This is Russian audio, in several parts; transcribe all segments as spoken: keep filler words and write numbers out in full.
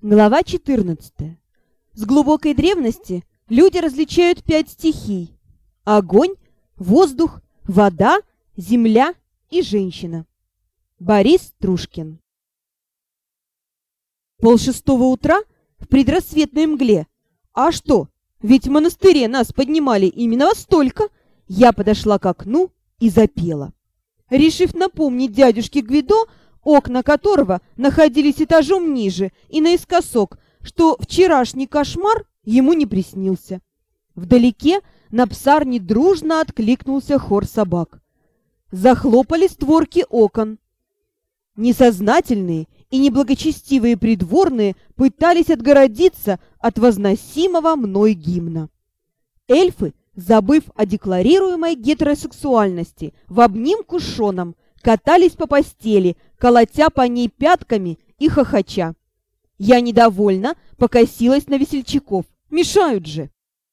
Глава четырнадцатая. С глубокой древности люди различают пять стихий: огонь, воздух, вода, земля и женщина. Борис Трушкин. Полшестого утра в предрассветной мгле. А что? Ведь в монастыре нас поднимали именно во столько. Я подошла к окну и запела, решив напомнить дядюшке Гвидо, окна которого находились этажом ниже и наискосок, что вчерашний кошмар ему не приснился. Вдалеке на псарне дружно откликнулся хор собак. Захлопали створки окон. Несознательные и неблагочестивые придворные пытались отгородиться от возносимого мной гимна. Эльфы, забыв о декларируемой гетеросексуальности, в обнимку с Шоном катались по постели, колотя по ней пятками и хохоча. Я недовольно покосилась на весельчаков. Мешают же.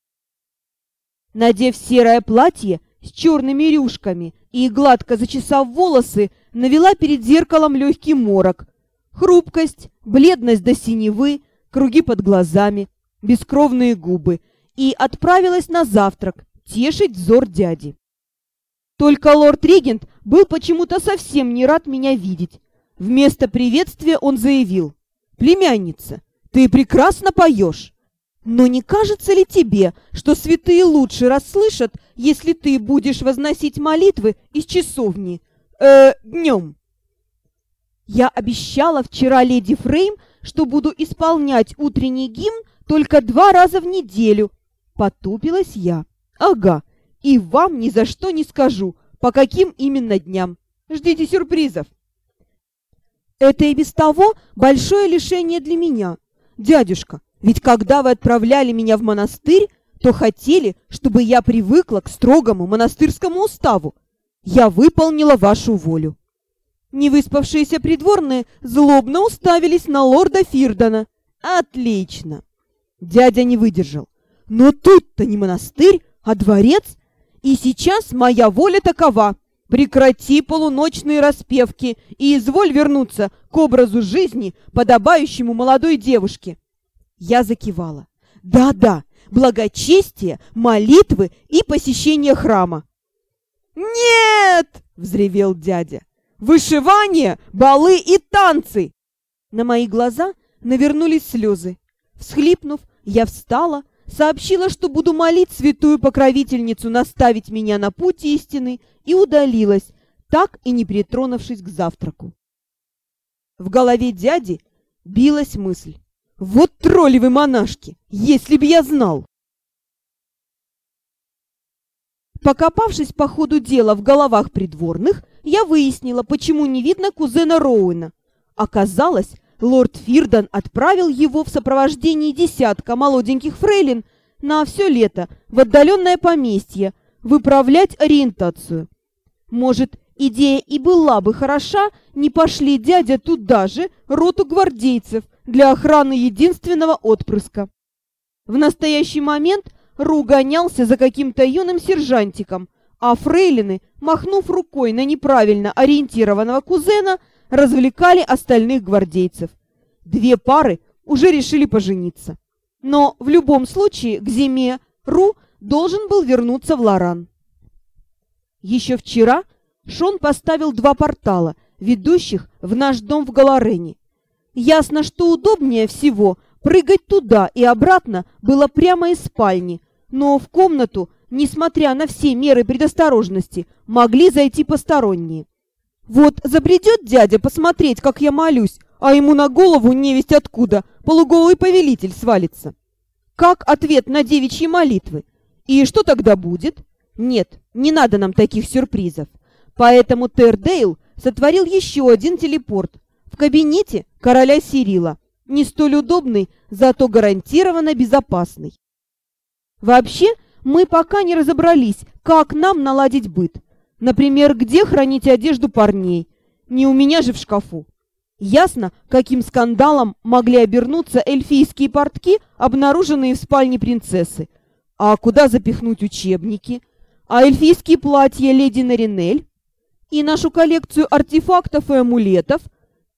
Надев серое платье с черными рюшками и гладко зачесав волосы, навела перед зеркалом легкий морок. Хрупкость, бледность до синевы, круги под глазами, бескровные губы, и отправилась на завтрак тешить взор дяди. Только лорд-регент был почему-то совсем не рад меня видеть. Вместо приветствия он заявил: «Племянница, ты прекрасно поешь. Но не кажется ли тебе, что святые лучше расслышат, если ты будешь возносить молитвы из часовни, э, днем?» Я обещала вчера леди Фрейм, что буду исполнять утренний гимн только два раза в неделю. Потупилась я. Ага, и вам ни за что не скажу, по каким именно дням. Ждите сюрпризов. Это и без того большое лишение для меня. Дядюшка, ведь когда вы отправляли меня в монастырь, то хотели, чтобы я привыкла к строгому монастырскому уставу. Я выполнила вашу волю. Невыспавшиеся придворные злобно уставились на лорда Фирдона. Отлично. Дядя не выдержал. Но тут-то не монастырь, а дворец. И сейчас моя воля такова: прекрати полуночные распевки и изволь вернуться к образу жизни, подобающему молодой девушке. Я закивала. Да-да, благочестие, молитвы и посещение храма. «Нет!» — взревел дядя. «Вышивание, балы и танцы!» На мои глаза навернулись слезы. Всхлипнув, я встала, сообщила, что буду молить святую покровительницу наставить меня на путь истины, и удалилась, так и не притронувшись к завтраку. В голове дяди билась мысль: вот тролли вы, монашки, если б я знал! Покопавшись по ходу дела в головах придворных, я выяснила, почему не видно кузена Роуэна. Оказалось, лорд Фирдон отправил его в сопровождении десятка молоденьких фрейлин на все лето в отдаленное поместье выправлять ориентацию. Может, идея и была бы хороша, не пошли дядя туда же роту гвардейцев для охраны единственного отпрыска. В настоящий момент Ру гонялся за каким-то юным сержантиком, а фрейлины, махнув рукой на неправильно ориентированного кузена, развлекали остальных гвардейцев. Две пары уже решили пожениться. Но в любом случае к зиме Ру должен был вернуться в Лоран. Еще вчера Шон поставил два портала, ведущих в наш дом в Галарене. Ясно, что удобнее всего прыгать туда и обратно было прямо из спальни, но в комнату, несмотря на все меры предосторожности, могли зайти посторонние. Вот забредет дядя посмотреть, как я молюсь, а ему на голову невесть откуда полуголый повелитель свалится. Как ответ на девичьи молитвы? И что тогда будет? Нет, не надо нам таких сюрпризов. Поэтому Тердейл сотворил еще один телепорт в кабинете короля Сирила, не столь удобный, зато гарантированно безопасный. Вообще, мы пока не разобрались, как нам наладить быт. Например, где хранить одежду парней? Не у меня же в шкафу. Ясно, каким скандалом могли обернуться эльфийские портки, обнаруженные в спальне принцессы. А куда запихнуть учебники? А эльфийские платья леди Наринель? И нашу коллекцию артефактов и амулетов?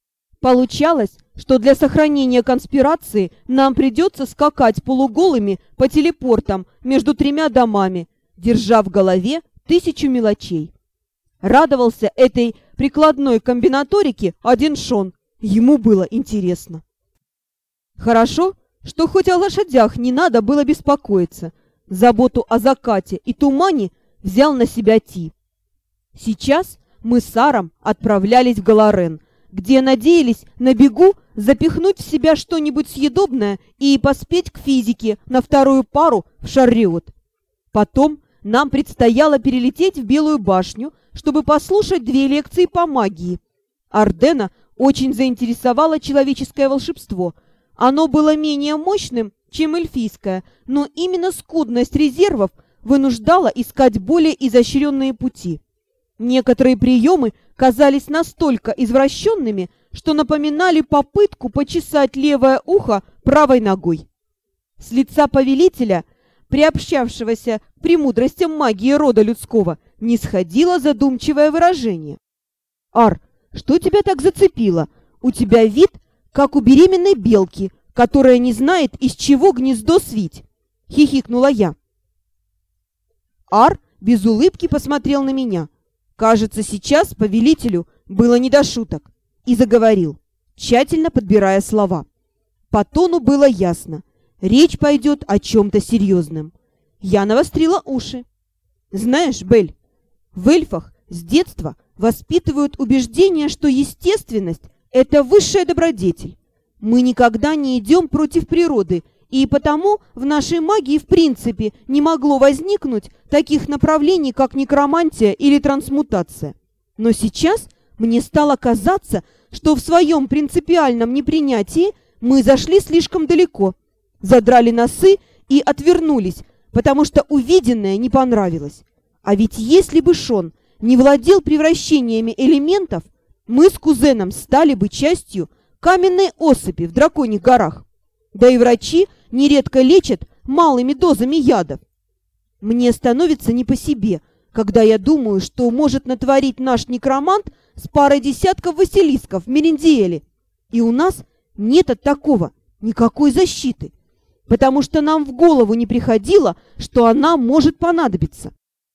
Получалось, что для сохранения конспирации нам придется скакать полуголыми по телепортам между тремя домами, держа в голове тысячу мелочей. Радовался этой прикладной комбинаторике один Шон. Ему было интересно. Хорошо, что хоть о лошадях не надо было беспокоиться. Заботу о закате и тумане взял на себя Ти. Сейчас мы с Аром отправлялись в Галарен, где надеялись на бегу запихнуть в себя что-нибудь съедобное и поспеть к физике на вторую пару в Шарриот. Потом нам предстояло перелететь в Белую башню, чтобы послушать две лекции по магии. Ардена очень заинтересовало человеческое волшебство. Оно было менее мощным, чем эльфийское, но именно скудность резервов вынуждала искать более изощренные пути. Некоторые приемы казались настолько извращенными, что напоминали попытку почесать левое ухо правой ногой. С лица повелителя, приобщавшегося к премудростям магии рода людского, не сходило задумчивое выражение. «Ар, что тебя так зацепило? У тебя вид, как у беременной белки, которая не знает, из чего гнездо свить», — хихикнула я. Ар без улыбки посмотрел на меня. Кажется, сейчас повелителю было не до шуток, и заговорил, тщательно подбирая слова. По тону было ясно, речь пойдет о чем-то серьезном. Я навострила уши. Знаешь, Бель, в эльфах с детства воспитывают убеждение, что естественность — это высшая добродетель. Мы никогда не идем против природы, и потому в нашей магии в принципе не могло возникнуть таких направлений, как некромантия или трансмутация. Но сейчас мне стало казаться, что в своем принципиальном непринятии мы зашли слишком далеко, задрали носы и отвернулись, потому что увиденное не понравилось. А ведь если бы Шон не владел превращениями элементов, мы с кузеном стали бы частью каменной осыпи в Драконьих горах. Да и врачи нередко лечат малыми дозами ядов. Мне становится не по себе, когда я думаю, что может натворить наш некромант с парой десятков василисков в Мериндиэле. И у нас нет от такого никакой защиты, потому что нам в голову не приходило, что она может понадобиться.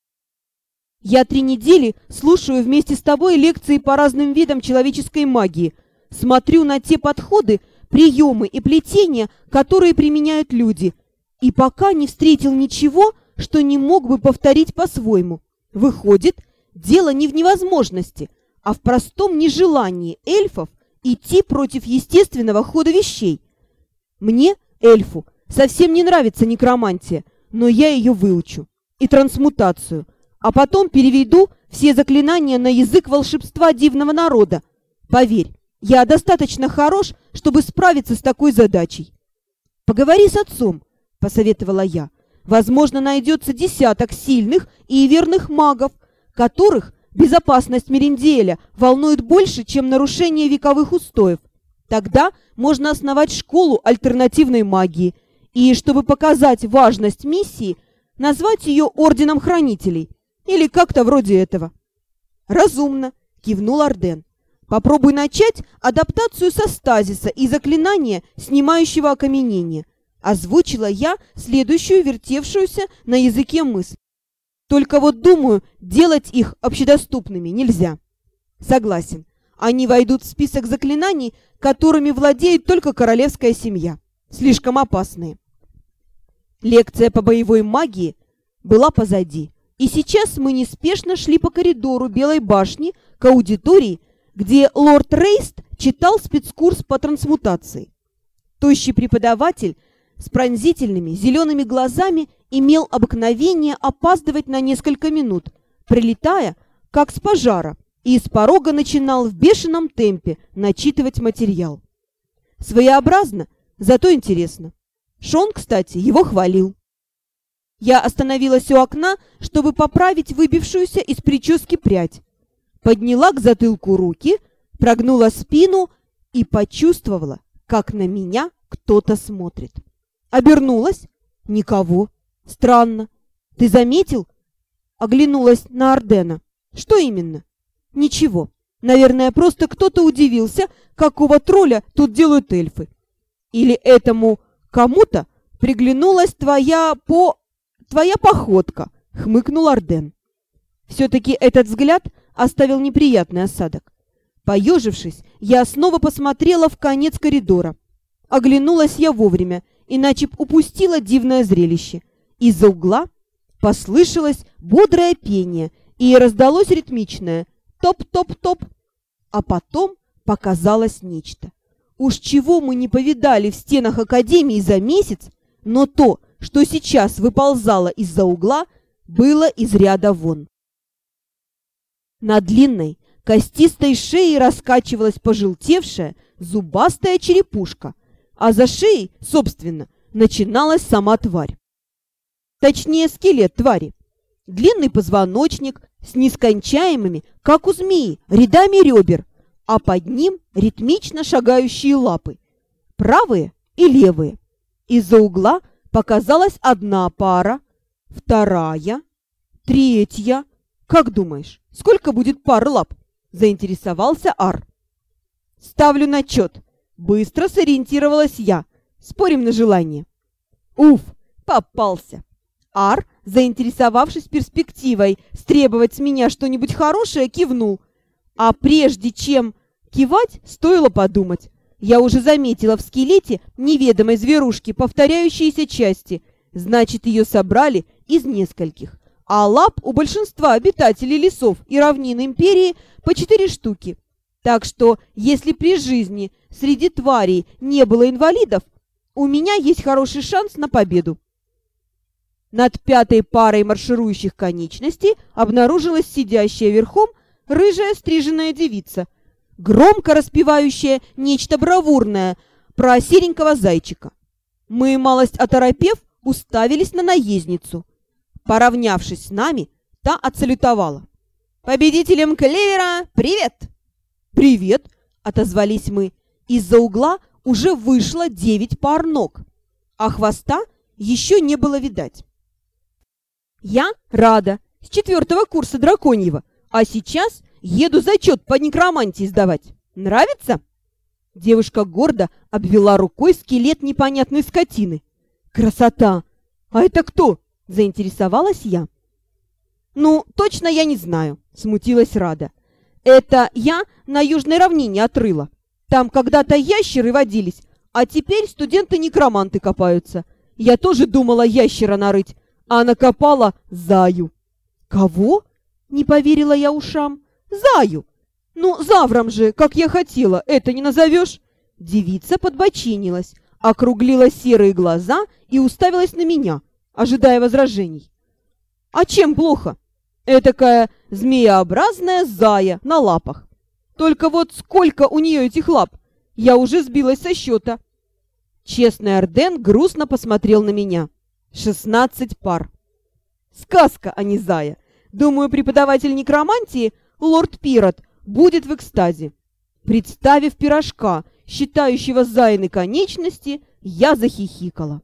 Я три недели слушаю вместе с тобой лекции по разным видам человеческой магии, смотрю на те подходы, приемы и плетения, которые применяют люди, и пока не встретил ничего, что не мог бы повторить по-своему. Выходит, дело не в невозможности, а в простом нежелании эльфов идти против естественного хода вещей. Мне, эльфу, совсем не нравится некромантия, но я ее выучу, и трансмутацию, а потом переведу все заклинания на язык волшебства дивного народа. Поверь, я достаточно хорош, чтобы справиться с такой задачей. «Поговори с отцом», — посоветовала я. «Возможно, найдется десяток сильных и верных магов, которых безопасность Мериндиэля волнует больше, чем нарушение вековых устоев. Тогда можно основать школу альтернативной магии и, чтобы показать важность миссии, назвать ее Орденом Хранителей или как-то вроде этого». «Разумно», — кивнул Арден. «Попробуй начать адаптацию со стазиса и заклинания, снимающего окаменение», — озвучила я следующую вертевшуюся на языке мысль. «Только вот, думаю, делать их общедоступными нельзя». «Согласен. Они войдут в список заклинаний, которыми владеет только королевская семья. Слишком опасные». Лекция по боевой магии была позади, и сейчас мы неспешно шли по коридору Белой башни к аудитории, где лорд Рейст читал спецкурс по трансмутации. Тощий преподаватель с пронзительными зелеными глазами имел обыкновение опаздывать на несколько минут, прилетая, как с пожара, и с порога начинал в бешеном темпе начитывать материал. Своеобразно, зато интересно. Шон, кстати, его хвалил. Я остановилась у окна, чтобы поправить выбившуюся из прически прядь. Подняла к затылку руки, прогнула спину и почувствовала, как на меня кто-то смотрит. Обернулась. Никого. Странно. Ты заметил? Оглянулась на Ардена. Что именно? Ничего. Наверное, просто кто-то удивился, какого тролля тут делают эльфы. Или этому кому-то приглянулась твоя по... твоя походка, хмыкнул Арден. Все-таки этот взгляд оставил неприятный осадок. Поежившись, я снова посмотрела в конец коридора. Оглянулась я вовремя, иначе б упустила дивное зрелище. Из-за угла послышалось бодрое пение и раздалось ритмичное «топ-топ-топ», а потом показалось нечто. Уж чего мы не повидали в стенах Академии за месяц, но то, что сейчас выползало из-за угла, было из ряда вон. На длинной, костистой шее раскачивалась пожелтевшая, зубастая черепушка, а за шеей, собственно, начиналась сама тварь. Точнее, скелет твари. Длинный позвоночник с нескончаемыми, как у змеи, рядами ребер, а под ним ритмично шагающие лапы, правые и левые. Из-за угла показалась одна пара, вторая, третья. Как думаешь, сколько будет пар лап? Заинтересовался Ар. Ставлю на чет. Быстро сориентировалась я. Спорим на желание. Уф, попался. Ар, заинтересовавшись перспективой стребовать с меня что-нибудь хорошее, кивнул. А прежде чем кивать, стоило подумать. Я уже заметила в скелете неведомой зверушки повторяющиеся части. Значит, ее собрали из нескольких. А лап у большинства обитателей лесов и равнин империи по четыре штуки. Так что, если при жизни среди тварей не было инвалидов, у меня есть хороший шанс на победу. Над пятой парой марширующих конечностей обнаружилась сидящая верхом рыжая стриженная девица, громко распевающая нечто бравурное про серенького зайчика. Мы, малость оторопев, уставились на наездницу. Поравнявшись с нами, та отсалютовала. «Победителям Клевера привет!» «Привет!» — отозвались мы. Из-за угла уже вышло девять пар ног, а хвоста еще не было видать. «Я Рада, с четвертого курса драконьего, а сейчас еду зачет по некромантии сдавать. Нравится?» Девушка гордо обвела рукой скелет непонятной скотины. «Красота! А это кто?» — заинтересовалась я. «Ну, точно я не знаю», — смутилась Рада. «Это я на южной равнине отрыла. Там когда-то ящеры водились, а теперь студенты-некроманты копаются. Я тоже думала ящера нарыть, а накопала заю». «Кого?» — не поверила я ушам. «Заю! Ну, завром же, как я хотела, это не назовешь?» Девица подбочинилась, округлила серые глаза и уставилась на меня, ожидая возражений. «А чем плохо? Этакая змееобразная зая на лапах. Только вот сколько у нее этих лап? Я уже сбилась со счета». Честный Арден грустно посмотрел на меня. «Шестнадцать пар». «Сказка, а не зая. Думаю, преподаватель некромантии, лорд Пирот, будет в экстазе». Представив пирожка, считающего зайны конечности, я захихикала.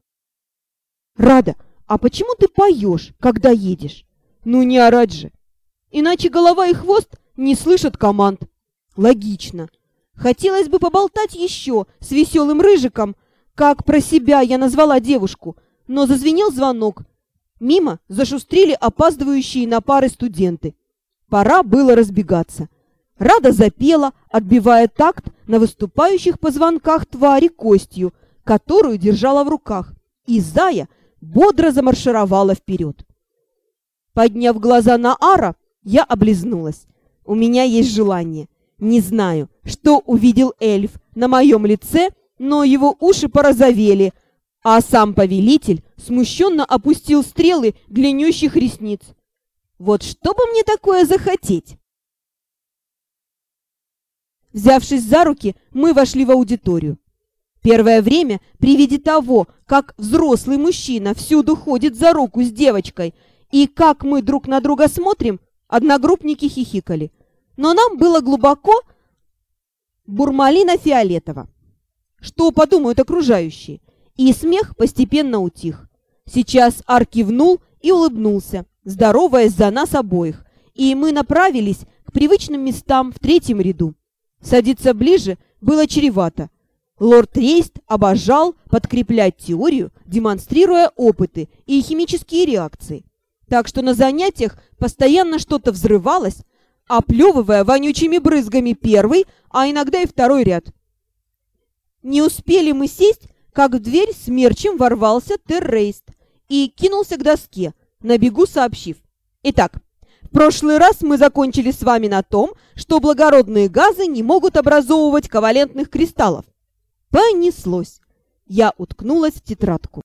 «Рада, а почему ты поешь, когда едешь?» «Ну не орать же! Иначе голова и хвост не слышат команд». «Логично. Хотелось бы поболтать еще с веселым рыжиком, как про себя я назвала девушку, но зазвенел звонок. Мимо зашустрили опаздывающие на пары студенты. Пора было разбегаться. Рада запела, отбивая такт на выступающих позвонках твари костью, которую держала в руках, и зая бодро замаршировала вперед. Подняв глаза на Ара, я облизнулась. У меня есть желание. Не знаю, что увидел эльф на моем лице, но его уши порозовели, а сам повелитель смущенно опустил стрелы длиннющих ресниц. Вот что бы мне такое захотеть? Взявшись за руки, мы вошли в аудиторию. Первое время, при виде того, как взрослый мужчина всюду ходит за руку с девочкой, и как мы друг на друга смотрим, одногруппники хихикали. Но нам было глубоко бурмалино-фиолетово. Что подумают окружающие? И смех постепенно утих. Сейчас Ар кивнул и улыбнулся, здороваясь за нас обоих, и мы направились к привычным местам в третьем ряду. Садиться ближе было чревато. Лорд Рейст обожал подкреплять теорию, демонстрируя опыты и химические реакции. Так что на занятиях постоянно что-то взрывалось, оплевывая вонючими брызгами первый, а иногда и второй ряд. Не успели мы сесть, как в дверь смерчем ворвался Террейст и кинулся к доске, на бегу сообщив: «Итак, в прошлый раз мы закончили с вами на том, что благородные газы не могут образовывать ковалентных кристаллов». Понеслось. Я уткнулась в тетрадку.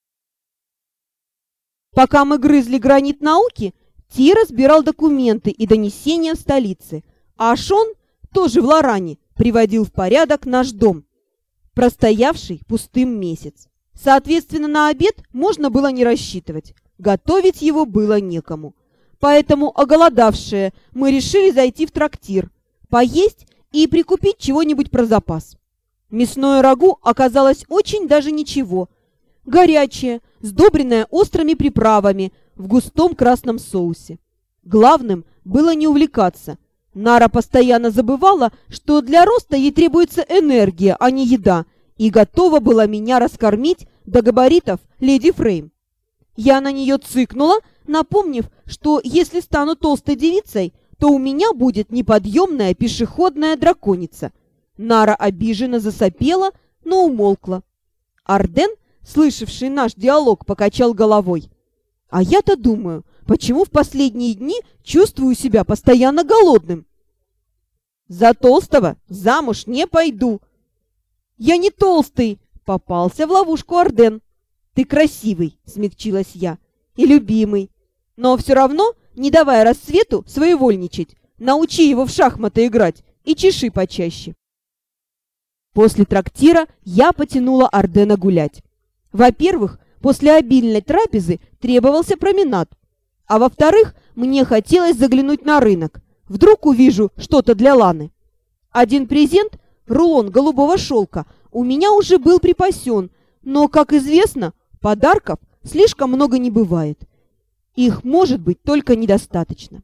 Пока мы грызли гранит науки, Ти разбирал документы и донесения в столице, а Шон, тоже в Лоране, приводил в порядок наш дом, простоявший пустым месяц. Соответственно, на обед можно было не рассчитывать. Готовить его было некому. Поэтому, оголодавшие, мы решили зайти в трактир, поесть и прикупить чего-нибудь про запас. Мясное рагу оказалось очень даже ничего. Горячее, сдобренное острыми приправами в густом красном соусе. Главным было не увлекаться. Нара постоянно забывала, что для роста ей требуется энергия, а не еда, и готова была меня раскормить до габаритов леди Фрейм. Я на нее цыкнула, напомнив, что если стану толстой девицей, то у меня будет неподъемная пешеходная драконица. Нара обиженно засопела, но умолкла. Арден, слышавший наш диалог, покачал головой. А я-то думаю, почему в последние дни чувствую себя постоянно голодным? За толстого замуж не пойду. Я не толстый, попался в ловушку Арден. Ты красивый, смягчилась я, и любимый. Но все равно, не давая рассвету своевольничать, научи его в шахматы играть и чеши почаще. После трактира я потянула Ардена гулять. Во-первых, после обильной трапезы требовался променад. А во-вторых, мне хотелось заглянуть на рынок. Вдруг увижу что-то для Ланы. Один презент, рулон голубого шелка, у меня уже был припасен, но, как известно, подарков слишком много не бывает. Их может быть только недостаточно.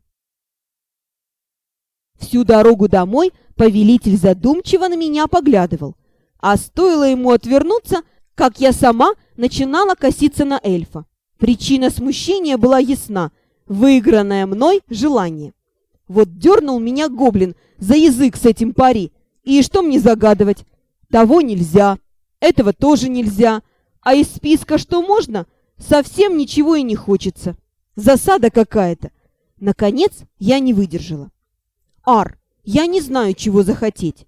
Всю дорогу домой повелитель задумчиво на меня поглядывал, а стоило ему отвернуться, как я сама начинала коситься на эльфа. Причина смущения была ясна — выигранное мной желание. Вот дернул меня гоблин за язык с этим пари, и что мне загадывать? Того нельзя, этого тоже нельзя, а из списка что можно, совсем ничего и не хочется. Засада какая-то. Наконец я не выдержала. Ар, я не знаю, чего захотеть.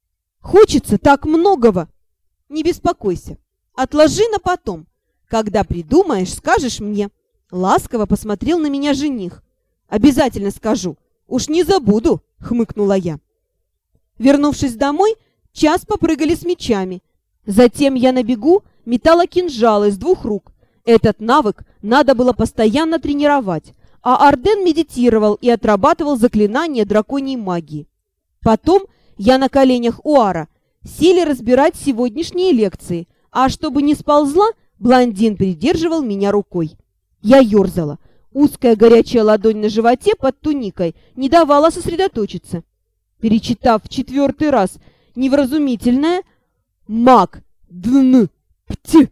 Хочется так многого. Не беспокойся, отложи на потом. Когда придумаешь, скажешь мне. Ласково посмотрел на меня жених. Обязательно скажу. Уж не забуду, хмыкнула я. Вернувшись домой, час попрыгали с мечами. Затем я на бегу метала кинжалы с двух рук. Этот навык надо было постоянно тренировать, а Арден медитировал и отрабатывал заклинания драконьей магии. Потом я на коленях у Ара сели разбирать сегодняшние лекции, а чтобы не сползла, блондин придерживал меня рукой. Я ерзала. Узкая горячая ладонь на животе под туникой не давала сосредоточиться. Перечитав в четвертый раз невразумительное «маг, дн, пти,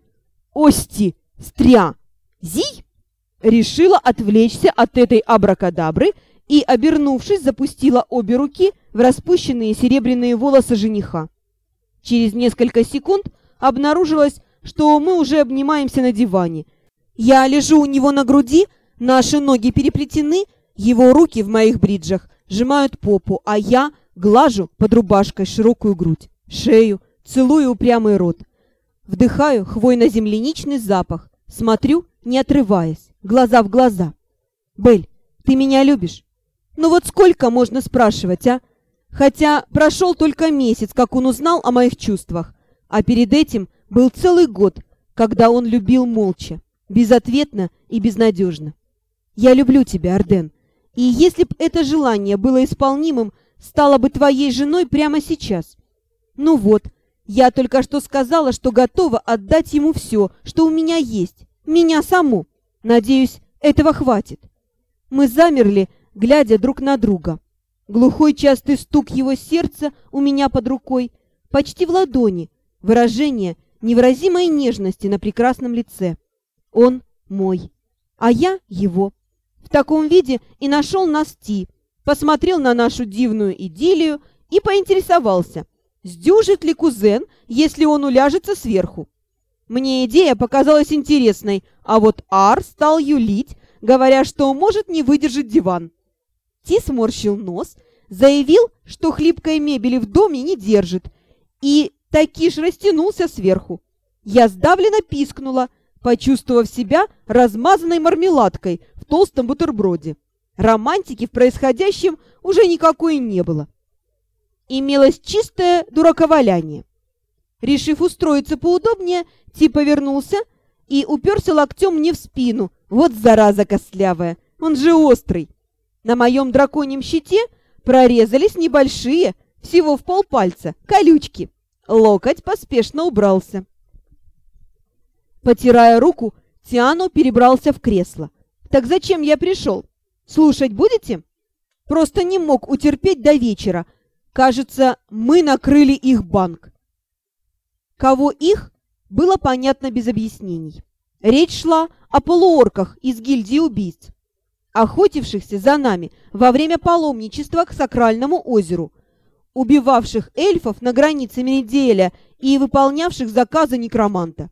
ости, стря, зий», решила отвлечься от этой абракадабры и, обернувшись, запустила обе руки в распущенные серебряные волосы жениха. Через несколько секунд обнаружилось, что мы уже обнимаемся на диване. Я лежу у него на груди, наши ноги переплетены, его руки в моих бриджах сжимают попу, а я глажу под рубашкой широкую грудь, шею, целую упрямый рот. Вдыхаю хвойно-земляничный запах, смотрю, не отрываясь, глаза в глаза. «Бель, ты меня любишь?» «Ну вот сколько можно спрашивать, а?» Хотя прошел только месяц, как он узнал о моих чувствах, а перед этим был целый год, когда он любил молча, безответно и безнадежно. «Я люблю тебя, Арден, и если б это желание было исполнимым, стала бы твоей женой прямо сейчас. Ну вот, я только что сказала, что готова отдать ему все, что у меня есть, меня саму. Надеюсь, этого хватит». Мы замерли, глядя друг на друга. Глухой частый стук его сердца у меня под рукой, почти в ладони, выражение невыразимой нежности на прекрасном лице. Он мой, а я его. В таком виде и нашел нас Ти, посмотрел на нашу дивную идиллию и поинтересовался, сдюжит ли кузен, если он уляжется сверху. Мне идея показалась интересной, а вот Ар стал юлить, говоря, что может не выдержать диван. Ти сморщил нос, заявил, что хлипкой мебели в доме не держит, и таки ж растянулся сверху. Я сдавленно пискнула, почувствовав себя размазанной мармеладкой в толстом бутерброде. Романтики в происходящем уже никакой не было. Имелось чистое дураковаляние. Решив устроиться поудобнее, Ти повернулся и уперся локтем мне в спину. Вот зараза костлявая, он же острый. На моем драконьем щите прорезались небольшие, всего в полпальца, колючки. Локоть поспешно убрался. Потирая руку, Тиано перебрался в кресло. «Так зачем я пришел? Слушать будете?» Просто не мог утерпеть до вечера. Кажется, мы накрыли их банк. Кого их, было понятно без объяснений. Речь шла о полуорках из гильдии убийц, охотившихся за нами во время паломничества к Сакральному озеру, убивавших эльфов на границе Мериделя и выполнявших заказы некроманта.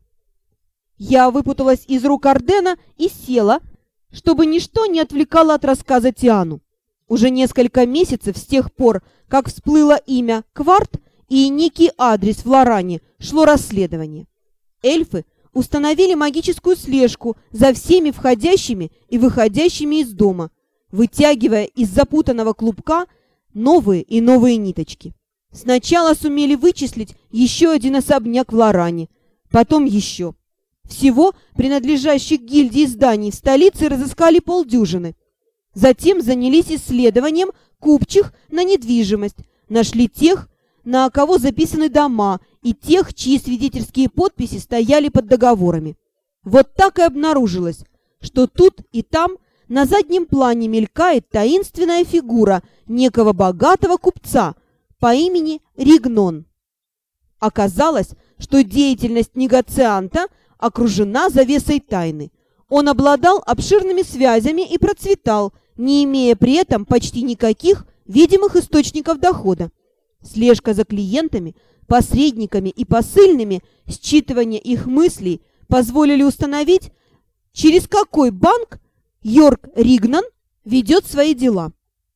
Я выпуталась из рук Ардена и села, чтобы ничто не отвлекало от рассказа Тиану. Уже несколько месяцев с тех пор, как всплыло имя Кварт и некий адрес в Лоране, шло расследование. Эльфы установили магическую слежку за всеми входящими и выходящими из дома, вытягивая из запутанного клубка новые и новые ниточки. Сначала сумели вычислить еще один особняк в Лоране, потом еще. Всего принадлежащих гильдии зданий в столице разыскали полдюжины. Затем занялись исследованием купчих на недвижимость, нашли тех, на кого записаны дома, и тех, чьи свидетельские подписи стояли под договорами. Вот так и обнаружилось, что тут и там на заднем плане мелькает таинственная фигура некого богатого купца по имени Ригнон. Оказалось, что деятельность негацианта окружена завесой тайны. Он обладал обширными связями и процветал, не имея при этом почти никаких видимых источников дохода. Слежка за клиентами, посредниками и посыльными, считывание их мыслей позволили установить, через какой банк Йорк Ригнон ведет свои дела.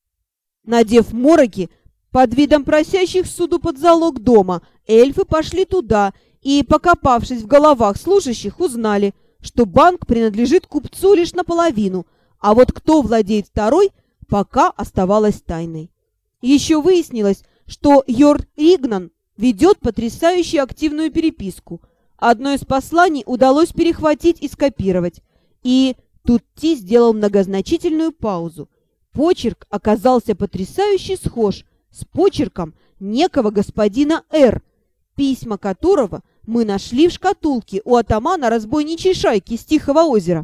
Надев мороки под видом просящих суду под залог дома, эльфы пошли туда и, покопавшись в головах служащих, узнали, что банк принадлежит купцу лишь наполовину, а вот кто владеет второй, пока оставалось тайной. Еще выяснилось, что Йорк Ригнон ведет потрясающе активную переписку. Одно из посланий удалось перехватить и скопировать. И тут Ти сделал многозначительную паузу. Почерк оказался потрясающе схож с почерком некого господина Р, письма которого мы нашли в шкатулке у атамана разбойничьей шайки с Тихого озера.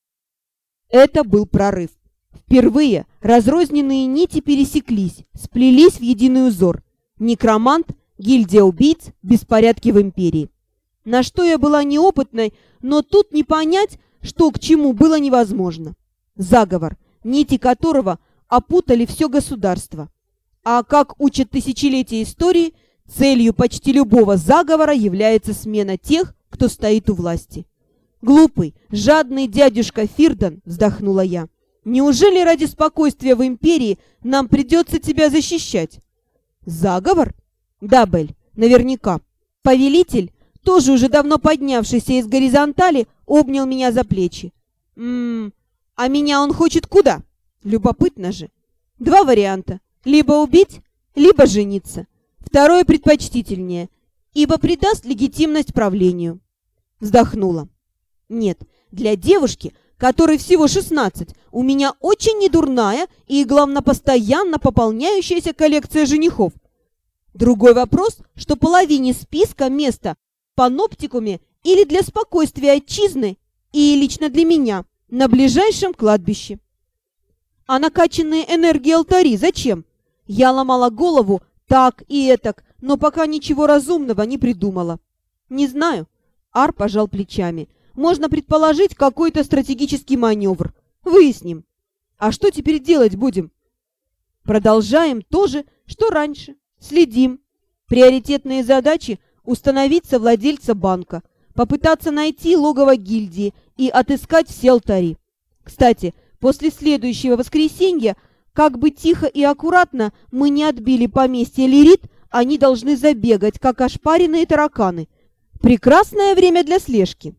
Это был прорыв. Впервые разрозненные нити пересеклись, сплелись в единый узор. Некромант, гильдия убийц, беспорядки в империи. На что я была неопытной, но тут не понять, что к чему, было невозможно. Заговор, нити которого опутали все государство. А как учат тысячелетия истории, целью почти любого заговора является смена тех, кто стоит у власти. «Глупый, жадный дядюшка Фирдан», — вздохнула я, — «неужели ради спокойствия в империи нам придется тебя защищать?» «Заговор?» «Да, Бель, наверняка. Повелитель, тоже уже давно поднявшийся из горизонтали, обнял меня за плечи. «М-м, а меня он хочет куда? Любопытно же. Два варианта. Либо убить, либо жениться. Второе предпочтительнее, ибо придаст легитимность правлению». Вздохнула. «Нет, для девушки, которой всего шестнадцать, у меня очень недурная и, главное, постоянно пополняющаяся коллекция женихов. Другой вопрос, что половине списка места в паноптикуме или для спокойствия отчизны, и лично для меня, на ближайшем кладбище. А накачанные энергией алтари зачем? Я ломала голову так и этак, но пока ничего разумного не придумала. Не знаю. Ар пожал плечами. Можно предположить какой-то стратегический маневр. Выясним. А что теперь делать будем? Продолжаем то же, что раньше. Следим. Приоритетные задачи — установить совладельца банка, попытаться найти логово гильдии и отыскать все алтари. Кстати, после следующего воскресенья, как бы тихо и аккуратно мы не отбили поместье Лирит, они должны забегать, как ошпаренные тараканы. Прекрасное время для слежки.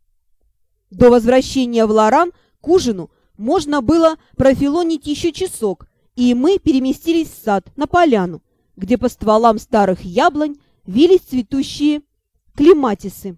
До возвращения в Лоран к ужину можно было профилонить еще часок, и мы переместились в сад, на поляну, где по стволам старых яблонь вились цветущие клематисы.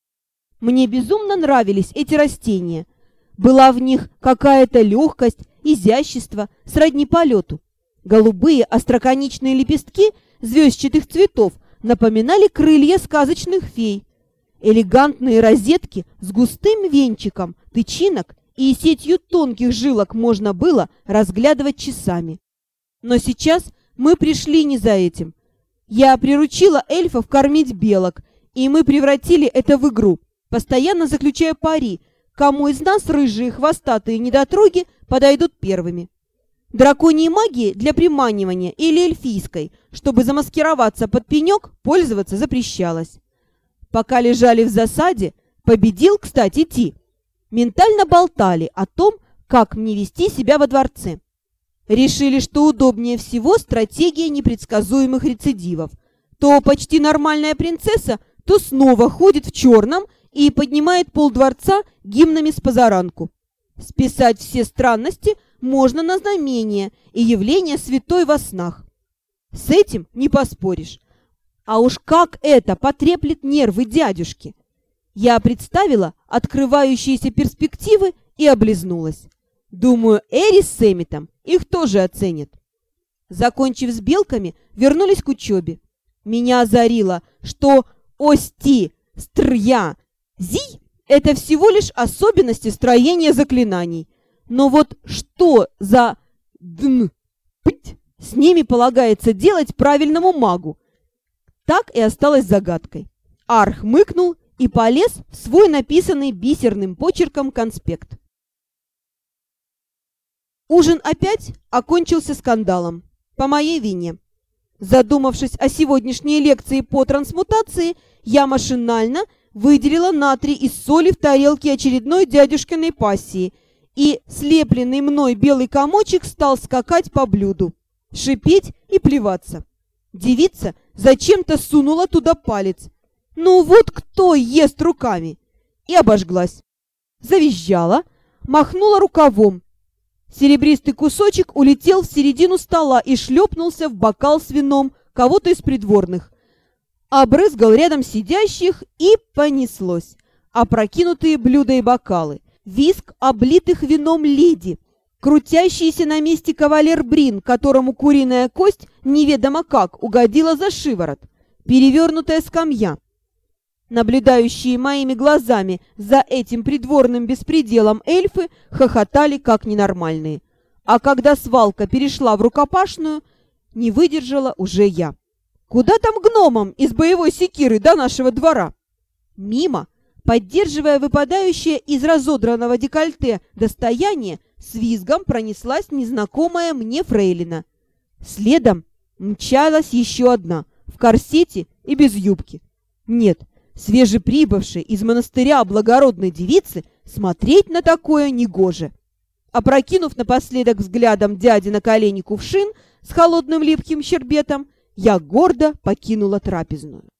Мне безумно нравились эти растения. Была в них какая-то легкость, изящество, сродни полету. Голубые остроконечные лепестки звездчатых цветов напоминали крылья сказочных фей. Элегантные розетки с густым венчиком тычинок и сетью тонких жилок можно было разглядывать часами. Но сейчас мы пришли не за этим. Я приручила эльфов кормить белок, и мы превратили это в игру, постоянно заключая пари, кому из нас рыжие хвостатые недотроги подойдут первыми. Драконьей магии для приманивания или эльфийской, чтобы замаскироваться под пенек, пользоваться запрещалось. Пока лежали в засаде, победил, кстати, Ти. Ментально болтали о том, как мне вести себя во дворце. Решили, что удобнее всего стратегия непредсказуемых рецидивов. То почти нормальная принцесса, то снова ходит в черном и поднимает полдворца гимнами с позаранку. Списать все странности можно на знамение и явление святой во снах. С этим не поспоришь. А уж как это потреплет нервы дядюшки! Я представила открывающиеся перспективы и облизнулась. Думаю, Эри с Эмитом их тоже оценят. Закончив с белками, вернулись к учебе. Меня озарило, что ости, стря, зи — это всего лишь особенности строения заклинаний. Но вот что за дн, пыть с ними полагается делать правильному магу, так и осталось загадкой. Ар хмыкнул и полез в свой написанный бисерным почерком конспект. Ужин опять окончился скандалом. По моей вине. Задумавшись о сегодняшней лекции по трансмутации, я машинально выделила натрий из соли в тарелке очередной дядюшкиной пассии, и слепленный мной белый комочек стал скакать по блюду, шипеть и плеваться. Девица зачем-то сунула туда палец. Ну вот кто ест руками? И обожглась. Завизжала, махнула рукавом. Серебристый кусочек улетел в середину стола и шлепнулся в бокал с вином кого-то из придворных. Обрызгал рядом сидящих и понеслось. Опрокинутые блюда и бокалы, визг облитых вином леди, крутящийся на месте кавалер Брин, которому куриная кость неведомо как угодила за шиворот, перевернутая скамья. Наблюдающие моими глазами за этим придворным беспределом эльфы хохотали как ненормальные. А когда свалка перешла в рукопашную, не выдержала уже я. Куда там гномам из боевой секиры до нашего двора? Мимо, поддерживая выпадающее из разодранного декольте достояние, с визгом пронеслась незнакомая мне фрейлина. Следом мчалась еще одна, в корсете и без юбки. Нет, свежеприбывшей из монастыря благородной девицы смотреть на такое негоже. Опрокинув напоследок взглядом дяди на колени кувшин с холодным липким щербетом, я гордо покинула трапезную.